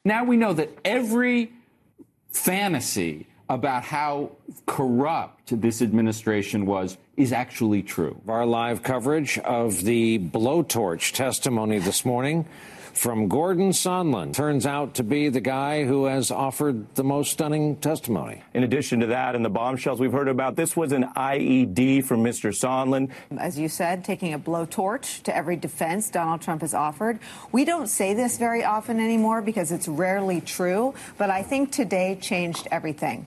Now we know that every fantasy about how corrupt this administration was is actually true. Our live coverage of the blowtorch testimony this morning from Gordon Sondland. Turns out to be the guy who has offered the most stunning testimony. In addition to that and the bombshells we've heard about, this was an IED from Mr. Sondland. As you said, taking a blowtorch to every defense Donald Trump has offered. We don't say this very often anymore because it's rarely true, but I think today changed everything.